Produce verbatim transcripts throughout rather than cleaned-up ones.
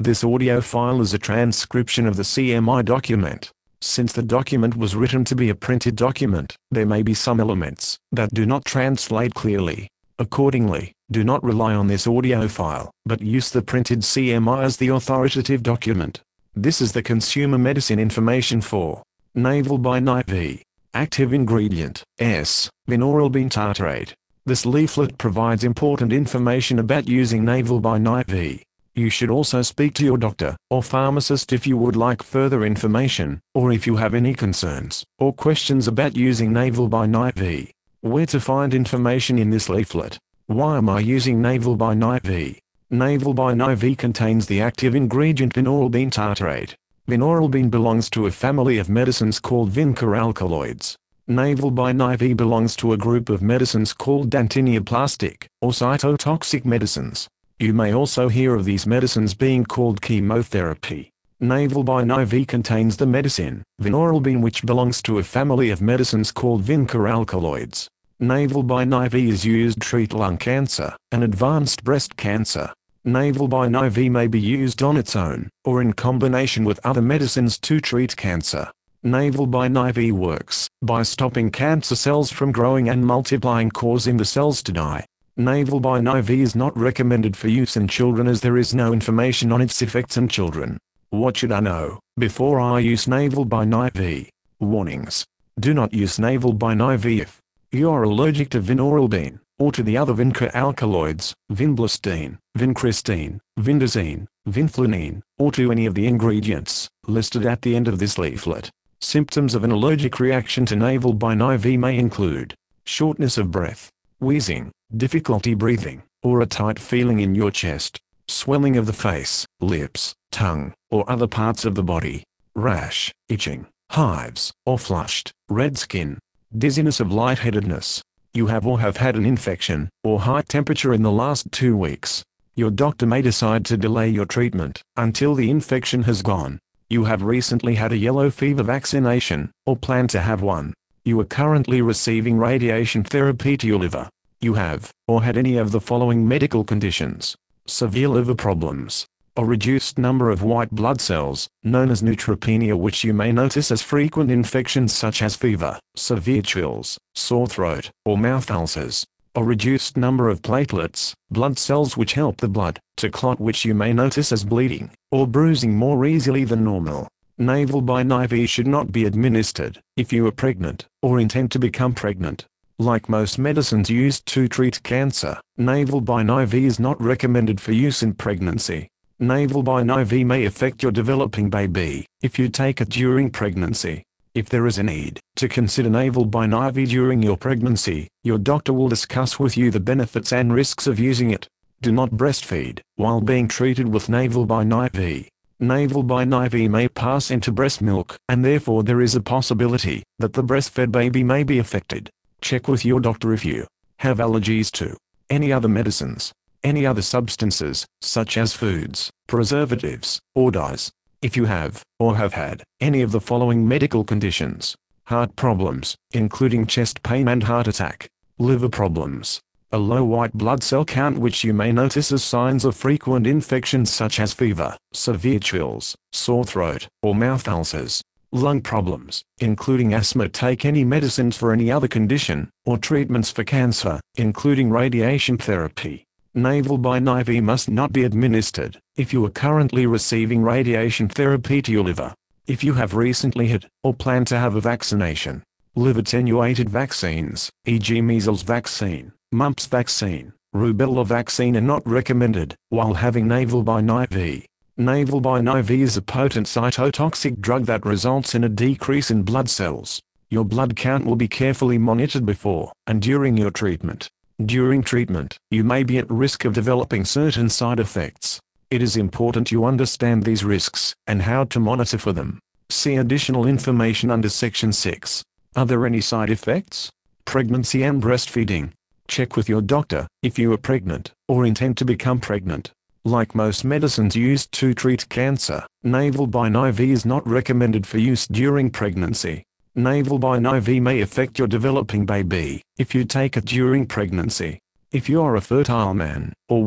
This audio file is a transcription of the C M I document. Since the document was written to be a printed document, there may be some elements that do not translate clearly. Accordingly, do not rely on this audio file, but use the printed C M I as the authoritative document. This is the consumer medicine information for Navalbine I V. Active ingredient, S, vinorelbine tartrate. This leaflet provides important information about using Navalbine I V. You should also speak to your doctor or pharmacist if you would like further information, or if you have any concerns or questions about using Navalbine I V. Where to find information in this leaflet? Why am I using Navalbine I V? Navalbine I V contains the active ingredient vinorelbine tartrate. Vinorelbine belongs to a family of medicines called vinca alkaloids. Navalbine I V belongs to a group of medicines called dantineoplastic, or cytotoxic medicines. You may also hear of these medicines being called chemotherapy. Navalbine I V contains the medicine, vinorelbine, which belongs to a family of medicines called vinca alkaloids. Navalbine I V is used to treat lung cancer and advanced breast cancer. Navalbine I V may be used on its own, or in combination with other medicines to treat cancer. Navalbine I V works by stopping cancer cells from growing and multiplying, causing the cells to die. Navalbine I V is not recommended for use in children as there is no information on its effects in children. What should I know before I use Navalbine I V? Warnings. Do not use Navalbine I V if you are allergic to vinorelbine, or to the other vinca alkaloids, vinblastine, vincristine, vindazine, vinflunine, or to any of the ingredients listed at the end of this leaflet. Symptoms of an allergic reaction to Navalbine I V may include shortness of breath, wheezing, difficulty breathing, or a tight feeling in your chest, swelling of the face, lips, tongue, or other parts of the body, rash, itching, hives, or flushed, red skin, dizziness of lightheadedness. You have or have had an infection, or high temperature in the last two weeks. Your doctor may decide to delay your treatment until the infection has gone. You have recently had a yellow fever vaccination, or plan to have one. You are currently receiving radiation therapy to your liver. You have, or had any of the following medical conditions: severe liver problems, a reduced number of white blood cells, known as neutropenia, which you may notice as frequent infections such as fever, severe chills, sore throat, or mouth ulcers, a reduced number of platelets, blood cells which help the blood to clot, which you may notice as bleeding or bruising more easily than normal. Navalbine I V should not be administered if you are pregnant or intend to become pregnant. Like most medicines used to treat cancer, Navalbine I V is not recommended for use in pregnancy. Navalbine I V may affect your developing baby if you take it during pregnancy. If there is a need to consider Navalbine I V during your pregnancy, your doctor will discuss with you the benefits and risks of using it. Do not breastfeed while being treated with Navalbine I V. Navalbine I V may pass into breast milk, and therefore there is a possibility that the breastfed baby may be affected. Check with your doctor if you have allergies to any other medicines, any other substances, such as foods, preservatives, or dyes. If you have, or have had, any of the following medical conditions: heart problems, including chest pain and heart attack; liver problems; a low white blood cell count, which you may notice as signs of frequent infections such as fever, severe chills, sore throat, or mouth ulcers; lung problems, including asthma. Take any medicines for any other condition, or treatments for cancer, including radiation therapy. Navalbine I V must not be administered if you are currently receiving radiation therapy to your liver. If you have recently had, or plan to have a vaccination, liver-attenuated vaccines, for example measles vaccine, mumps vaccine, rubella vaccine, are not recommended while having Navalbine I V. Navalbine I V is a potent cytotoxic drug that results in a decrease in blood cells. Your blood count will be carefully monitored before and during your treatment. During treatment, you may be at risk of developing certain side effects. It is important you understand these risks and how to monitor for them. See additional information under Section six. Are there any side effects? Pregnancy and breastfeeding. Check with your doctor if you are pregnant or intend to become pregnant. Like most medicines used to treat cancer, Navalbine I V is not recommended for use during pregnancy. Navalbine I V may affect your developing baby if you take it during pregnancy. If you are a fertile man or woman,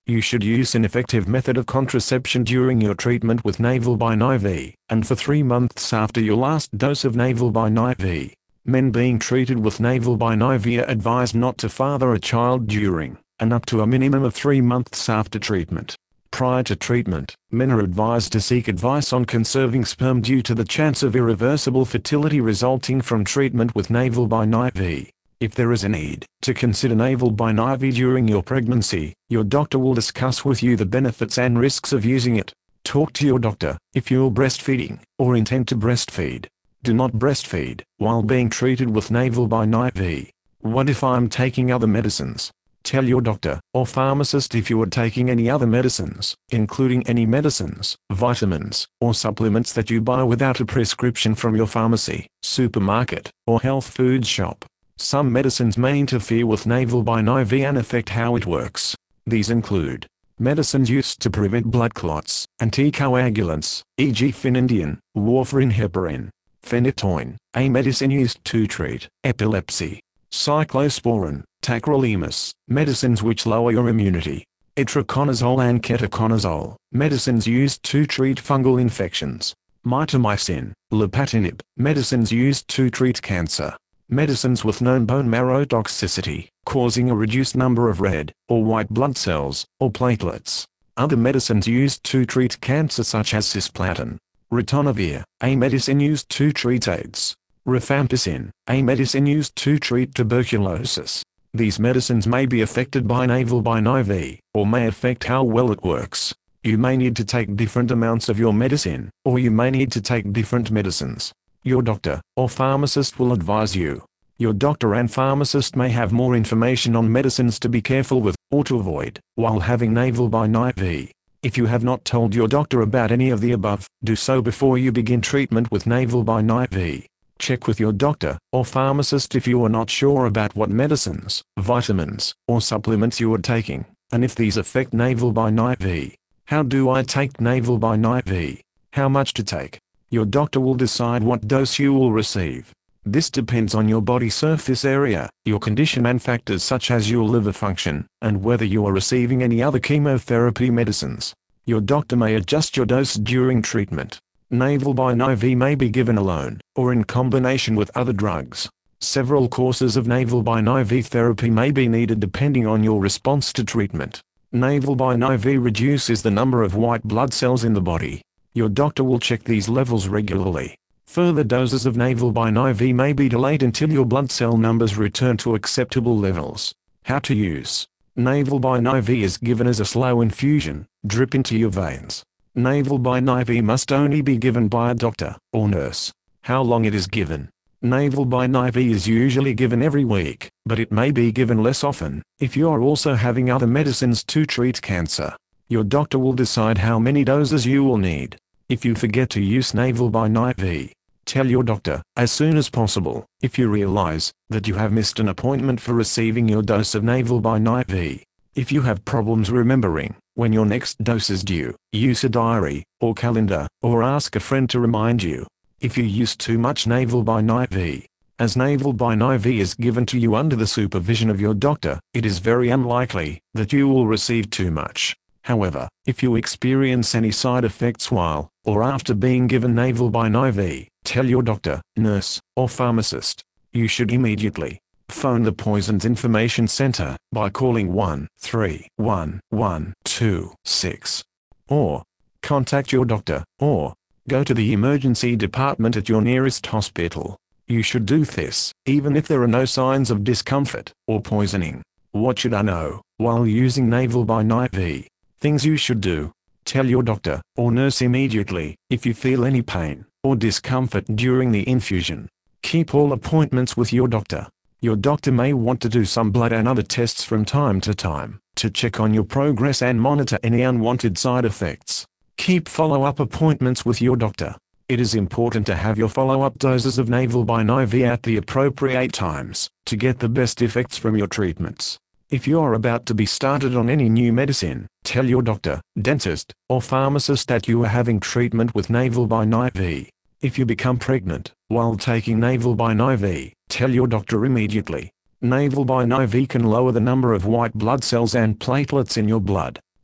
You should use an effective method of contraception during your treatment with Navalbine I V, and for three months after your last dose of Navalbine I V. Men being treated with Navalbine I V are advised not to father a child during, and up to a minimum of three months after treatment. Prior to treatment, men are advised to seek advice on conserving sperm due to the chance of irreversible fertility resulting from treatment with Navalbine I V. If there is a need to consider Navalbine I V during your pregnancy, your doctor will discuss with you the benefits and risks of using it. Talk to your doctor if you're breastfeeding or intend to breastfeed. Do not breastfeed while being treated with Navalbine I V. What if I'm taking other medicines? Tell your doctor or pharmacist if you are taking any other medicines, including any medicines, vitamins, or supplements that you buy without a prescription from your pharmacy, supermarket, or health food shop. Some medicines may interfere with Navalbine I V and affect how it works. These include medicines used to prevent blood clots, anticoagulants, for example phenindine, warfarin, heparin, phenytoin, a medicine used to treat epilepsy, cyclosporin, tacrolimus, medicines which lower your immunity, itraconazole and ketoconazole, medicines used to treat fungal infections, mitomycin, lapatinib, medicines used to treat cancer, medicines with known bone marrow toxicity, causing a reduced number of red or white blood cells or platelets, other medicines used to treat cancer such as cisplatin, ritonavir, a medicine used to treat AIDS, rifampicin, a medicine used to treat tuberculosis. These medicines may be affected by Navalbine I V, or may affect how well it works. You may need to take different amounts of your medicine, or you may need to take different medicines. Your doctor or pharmacist will advise you. Your doctor and pharmacist may have more information on medicines to be careful with, or to avoid, while having Navalbine I V. If you have not told your doctor about any of the above, do so before you begin treatment with Navalbine I V. Check with your doctor or pharmacist if you are not sure about what medicines, vitamins, or supplements you are taking, and if these affect Navalbine I V. How do I take Navalbine I V? How much to take? Your doctor will decide what dose you will receive. This depends on your body surface area, your condition and factors such as your liver function, and whether you are receiving any other chemotherapy medicines. Your doctor may adjust your dose during treatment. Navalbine I V may be given alone, or in combination with other drugs. Several courses of Navalbine I V therapy may be needed depending on your response to treatment. Navalbine I V reduces the number of white blood cells in the body. Your doctor will check these levels regularly. Further doses of Navalbine I V may be delayed until your blood cell numbers return to acceptable levels. How to use. Navalbine I V is given as a slow infusion, drip into your veins. Navalbine I V must only be given by a doctor or nurse. How long it is given. Navalbine I V is usually given every week, but it may be given less often, if you are also having other medicines to treat cancer. Your doctor will decide how many doses you will need. If you forget to use Navalbine I V, tell your doctor as soon as possible. If you realize that you have missed an appointment for receiving your dose of Navalbine I V. If you have problems remembering when your next dose is due, use a diary or calendar, or ask a friend to remind you. If you use too much Navalbine I V, as Navalbine I V is given to you under the supervision of your doctor, it is very unlikely that you will receive too much. However, if you experience any side effects while or after being given Navalbine I V, tell your doctor, nurse, or pharmacist. You should immediately phone the Poisons Information Center by calling one three one one two six, or contact your doctor, or go to the emergency department at your nearest hospital. You should do this, even if there are no signs of discomfort or poisoning. What should I know while using Navalbine I V? Things you should do. Tell your doctor or nurse immediately if you feel any pain or discomfort during the infusion. Keep all appointments with your doctor. Your doctor may want to do some blood and other tests from time to time to check on your progress and monitor any unwanted side effects. Keep follow-up appointments with your doctor. It is important to have your follow-up doses of Navalbine I V at the appropriate times to get the best effects from your treatments. If you are about to be started on any new medicine, tell your doctor, dentist, or pharmacist that you are having treatment with Navalbine I V. If you become pregnant while taking Navalbine I V, tell your doctor immediately. Navalbine I V can lower the number of white blood cells and platelets in your blood.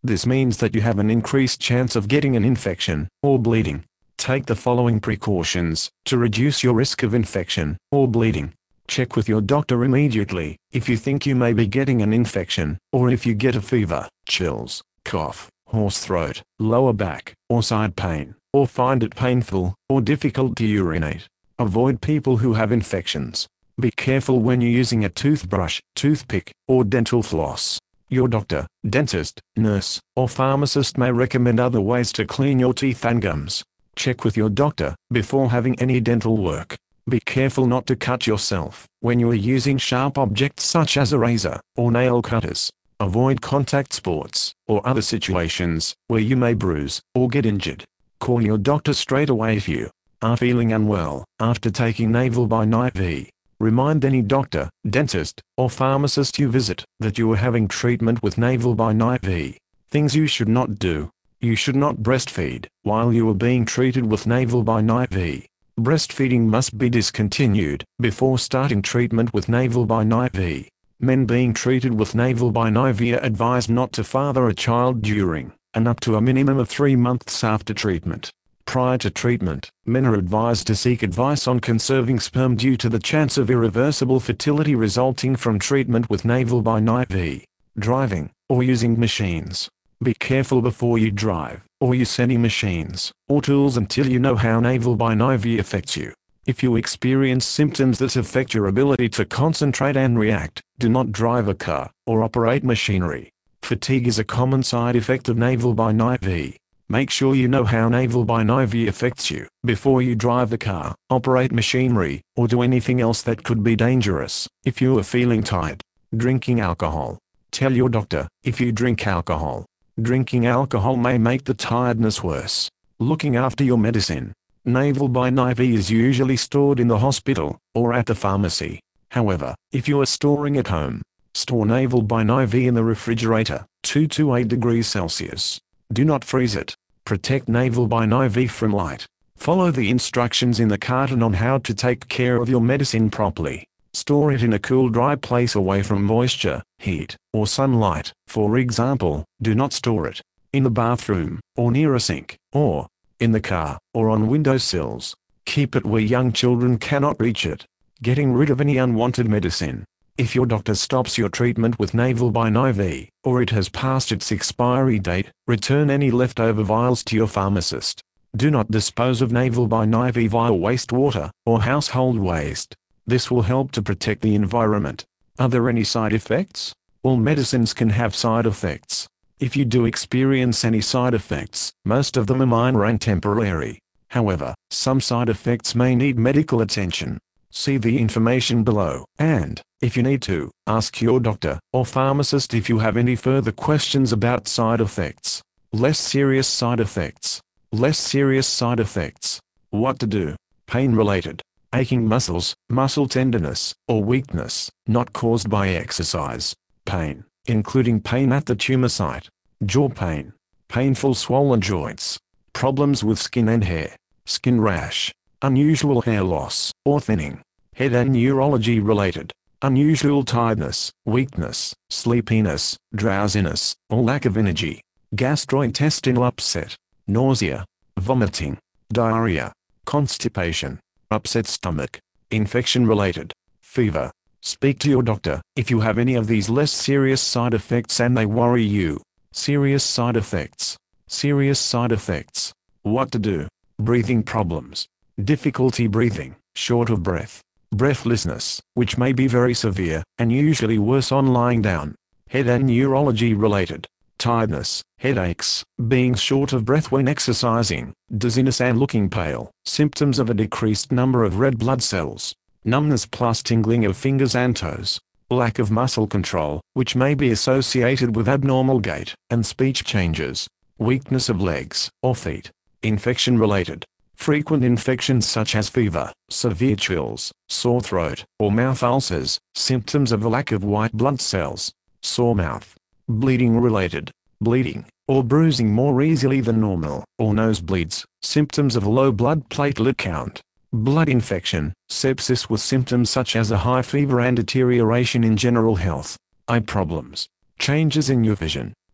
This means that you have an increased chance of getting an infection or bleeding. Take the following precautions to reduce your risk of infection or bleeding. Check with your doctor immediately if you think you may be getting an infection, or if you get a fever, chills, cough, hoarse throat, lower back, or side pain, or find it painful or difficult to urinate. Avoid people who have infections. Be careful when you're using a toothbrush, toothpick, or dental floss. Your doctor, dentist, nurse, or pharmacist may recommend other ways to clean your teeth and gums. Check with your doctor before having any dental work. Be careful not to cut yourself when you are using sharp objects such as a razor or nail cutters. Avoid contact sports or other situations where you may bruise or get injured. Call your doctor straight away if you are feeling unwell after taking Navalbine I V. Remind any doctor, dentist, or pharmacist you visit that you are having treatment with Navalbine I V. Things you should not do. You should not breastfeed while you are being treated with Navalbine I V. Breastfeeding must be discontinued before starting treatment with Navalbine I V. Men being treated with Navalbine I V are advised not to father a child during and up to a minimum of three months after treatment. Prior to treatment, men are advised to seek advice on conserving sperm due to the chance of irreversible fertility resulting from treatment with Navalbine I V. Driving or using machines. Be careful before you drive or use any machines or tools until you know how Navalbine I V affects you. If you experience symptoms that affect your ability to concentrate and react, do not drive a car or operate machinery. Fatigue is a common side effect of Navalbine I V. Make sure you know how Navalbine I V affects you before you drive the car, operate machinery, or do anything else that could be dangerous. If you are feeling tired, drinking alcohol. Tell your doctor if you drink alcohol. Drinking alcohol may make the tiredness worse. Looking after your medicine. Navalbine I V is usually stored in the hospital or at the pharmacy. However, if you are storing at home, store Navalbine I V in the refrigerator, two to eight degrees Celsius. Do not freeze it. Protect Navalbine I V from light. Follow the instructions in the carton on how to take care of your medicine properly. Store it in a cool, dry place away from moisture, heat, or sunlight. For example, do not store it in the bathroom, or near a sink, or in the car, or on windowsills. Keep it where young children cannot reach it. Getting rid of any unwanted medicine. If your doctor stops your treatment with Navalbine I V, or it has passed its expiry date, return any leftover vials to your pharmacist. Do not dispose of Navalbine I V via wastewater or household waste. This will help to protect the environment. Are there any side effects? All medicines can have side effects. If you do experience any side effects, most of them are minor and temporary. However, some side effects may need medical attention. See the information below, and, if you need to, ask your doctor or pharmacist if you have any further questions about side effects. Less serious side effects. Less serious side effects. What to do? Pain-related. Aching muscles, muscle tenderness, or weakness, not caused by exercise. Pain, including pain at the tumor site. Jaw pain. Painful swollen joints. Problems with skin and hair. Skin rash. Unusual hair loss or thinning. Head and neurology related. Unusual tiredness, weakness, sleepiness, drowsiness, or lack of energy. Gastrointestinal upset. Nausea. Vomiting. Diarrhea. Constipation. Upset stomach. Infection related. Fever. Speak to your doctor if you have any of these less serious side effects and they worry you. Serious side effects. Serious side effects. What to do? Breathing problems. Difficulty breathing, short of breath. Breathlessness, which may be very severe, and usually worse on lying down. Head and neurology related. Tiredness, headaches, being short of breath when exercising, dizziness and looking pale. Symptoms of a decreased number of red blood cells. Numbness plus tingling of fingers and toes. Lack of muscle control, which may be associated with abnormal gait and speech changes. Weakness of legs or feet. Infection related. Frequent infections such as fever, severe chills, sore throat, or mouth ulcers. Symptoms of a lack of white blood cells. Sore mouth. Bleeding related. Bleeding, or bruising more easily than normal, or nosebleeds. Symptoms of low blood platelet count. Blood infection, sepsis with symptoms such as a high fever and deterioration in general health. Eye problems. Changes in your vision.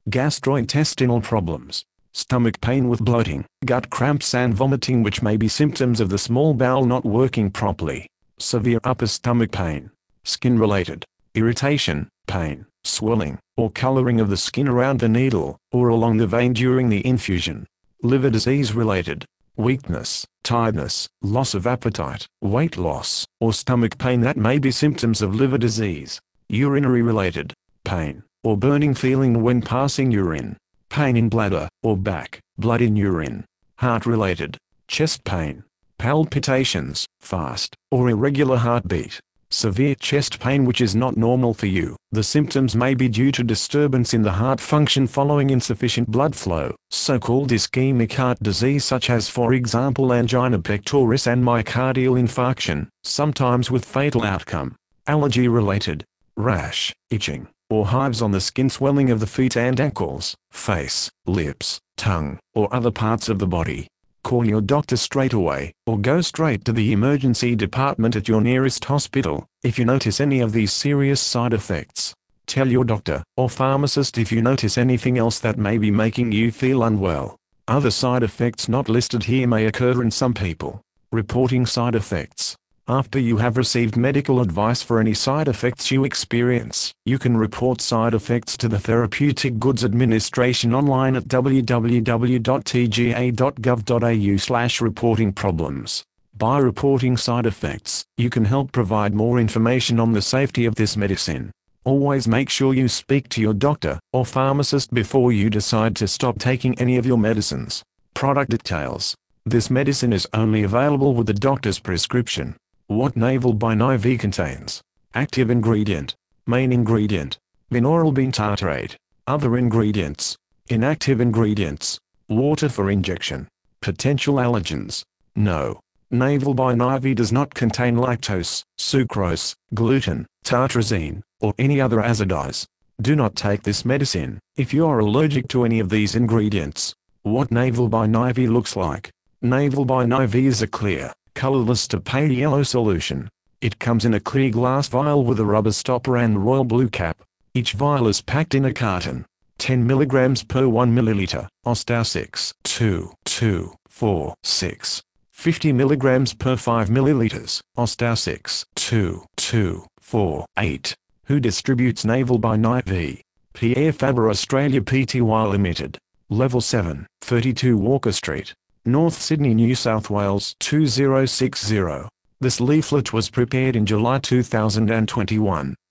gastrointestinal problems, stomach pain with bloating, gut cramps and vomiting, which may be symptoms of the small bowel not working properly, severe upper stomach pain, skin-related, irritation, pain, swelling, or coloring of the skin around the needle, or along the vein during the infusion, liver disease-related, weakness, tiredness, loss of appetite, weight loss, or stomach pain that may be symptoms of liver disease, urinary-related, pain, or burning feeling when passing urine, pain in bladder or back, blood in urine, heart-related, chest pain, palpitations, fast or irregular heartbeat, severe chest pain which is not normal for you. The symptoms may be due to disturbance in the heart function following insufficient blood flow, so-called ischemic heart disease such as for example angina pectoris and myocardial infarction, sometimes with fatal outcome, allergy-related, rash, itching, or hives on the skin, swelling of the feet and ankles, face, lips, tongue, or other parts of the body. Call your doctor straight away, or go straight to the emergency department at your nearest hospital, if you notice any of these serious side effects. Tell your doctor or pharmacist if you notice anything else that may be making you feel unwell. Other side effects not listed here may occur in some people. Reporting side effects. After you have received medical advice for any side effects you experience, you can report side effects to the Therapeutic Goods Administration online at w w w dot t g a dot gov dot a u slash reporting problems. By reporting side effects, you can help provide more information on the safety of this medicine. Always make sure you speak to your doctor or pharmacist before you decide to stop taking any of your medicines. Product details. This medicine is only available with the doctor's prescription. What Navalbine I V contains. Active ingredient. Main ingredient. Vinorelbine tartrate. Other ingredients. Inactive ingredients. Water for injection. Potential allergens. No. Navalbine I V does not contain lactose, sucrose, gluten, tartrazine, or any other acidize. Do not take this medicine if you are allergic to any of these ingredients. What Navalbine I V looks like. Navalbine I V is a clear, colorless to pale yellow solution. It comes in a clear glass vial with a rubber stopper and royal blue cap. Each vial is packed in a carton. ten milligrams per one milliliter. Ostar six, two, two, four, six. fifty milligrams per five milliliters. Ostar six, two, two, four, eight. Who distributes Navalbine I V? Pierre Fabre Australia Pty Limited. Level seven, thirty-two Walker Street, North Sydney, New South Wales two zero six zero. This leaflet was prepared in July two thousand twenty-one.